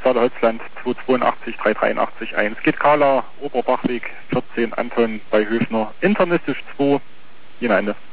Stade Holzland 282 383 1. Geht Kala, Oberbachweg 14, Anton bei Höfner, internistisch 2, Jena Ende.